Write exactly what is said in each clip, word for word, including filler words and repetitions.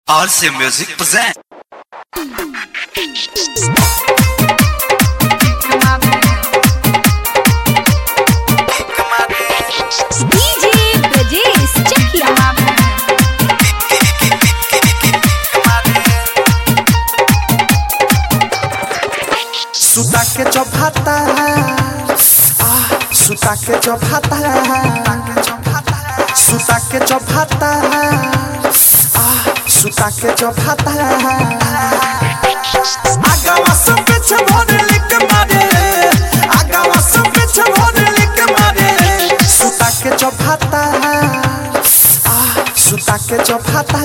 R C Music present. D J Brajesh Chakia. सुता के चौभाता सुता के चौभाता सुता के चौभाता सुता के चौभाता आगावा सब पीछे भोर लिख मारे आगावा सब पीछे भोर लिख मारे सुता के चौभाता सुता के चौभाता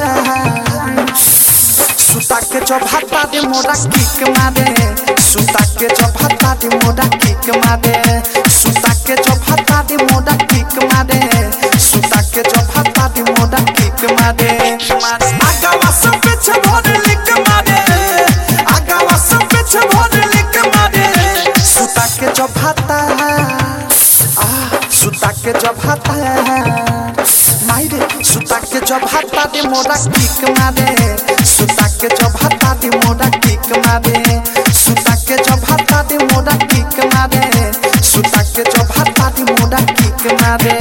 सुता के चौभाता दे मोरा किक मारे सुता के चौभाता दे मोरा किक मारे सुता के चौभाता दे मोरा किक मारे सुता के चौभाता दे मोरा किक मारे आगावा सब पीछे भोर लिख मारे आगावा सब पीछे भोर लिख मारे सुता के चौभाता सुता के चौभाता मायरे सुता के चौभाता दे मोरा किक मारे सुता के चौभाता दे मोरा किक मारे सुता के चौभाता दे मोरा किक मारे सुता के चौभाता दे मोरा किक मारे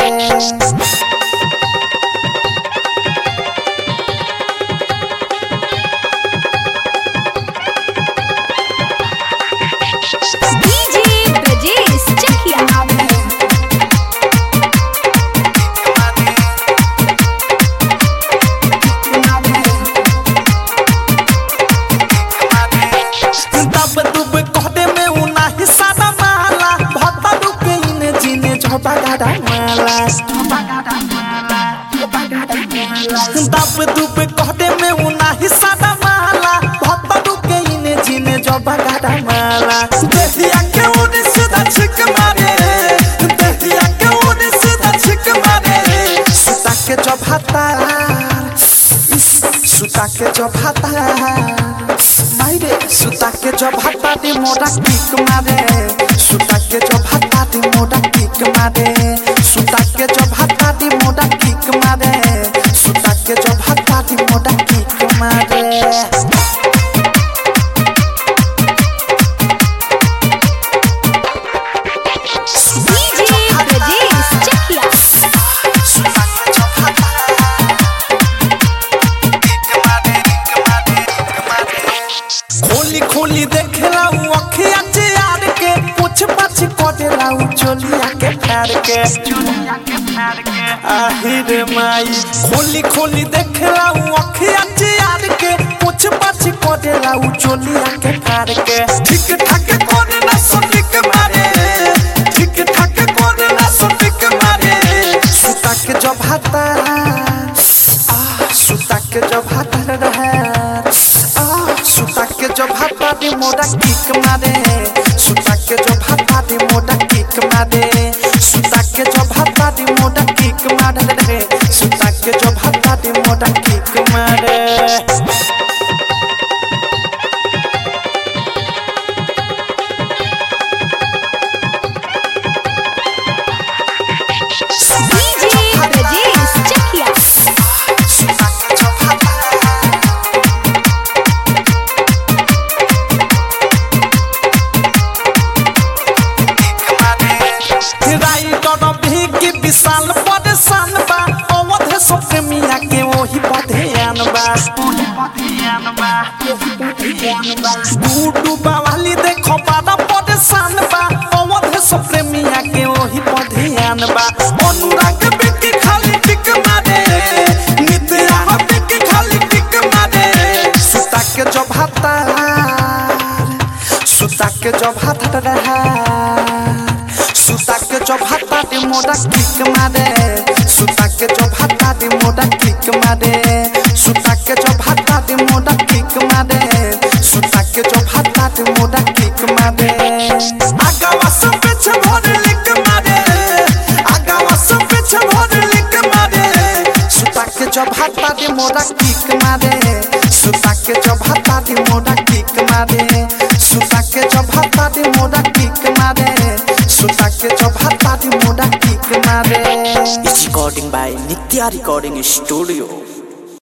D J Brajesh Chakia. दब दुब कहदे में उना हिस्सा माला भत्ता रुके इने जीने झोपा गाड़ा माला दब दुब कहदे में उना हिस्सा माला भत्ता रुके इने जीने झोपा गाड़ा माला देहिया के उनी सीधा छिक मारे देहिया के उनी सीधा छिक मारे सुता के चौभाता सुता के चौभाता मायरे सुता के चौभाता दे मोरा किक मारे सुता के चौभाता दे मोरा किक मारे सुता के चौभाता दे मोरा किक मारे सुता के चौभाता दे मोरा किक मारे D J Brajesh Chakia. खोली खोली देखेला उ अखिया यार के पूछ पाछ करेला उ चोलिया के फाड़ के आहिर माई खोली खोली देखेला उ अखिया यार के पूछ पाछ करेला उ चोलिया के फाड़ के ठीक ठाक करे ना सटिक मारे ठीक ठाक करे ना सटिक मारे सुता के चौभाता सुता के चौभाता रहे सुता के चौभाता दे मोरा किक मारे सुता के चौभाता दे मोरा किक मारे सुता के चौभाता दे मोरा किक मारे सुता के चौभाता दे मोरा किक मारे D J Brajesh Chakia. विशाल परेशान बा अवध सबके मिया के वही पधेयान बा गुडू बावाली देखो बादा परेशान बा अवध सबके मिया के वही पधेयान बा अनुराग बिक खाली टिक मारे नित्या बिक खाली टिक मारे सुता के चौभाता सुता के चौभाता रहा सुता के चौभाता दे मोरा किक मारे सुता के चौभाता दे मोरा किक मारे सुता के चौभाता दे मोरा किक मारे सुता के चौभाता दे मोरा किक मारे आगावा सब पीछे भोर लिख मारे आगावा सब पीछे भोर लिख मारे सुता के चौभाता दे मोरा किक मारे सुता के चौभाता दे मोरा किक मारे सुता के चौभाता दे मोरा किक मारे सुता के चौभाता दे मोरा किक मारे It's recording by Nitya Recording Studio.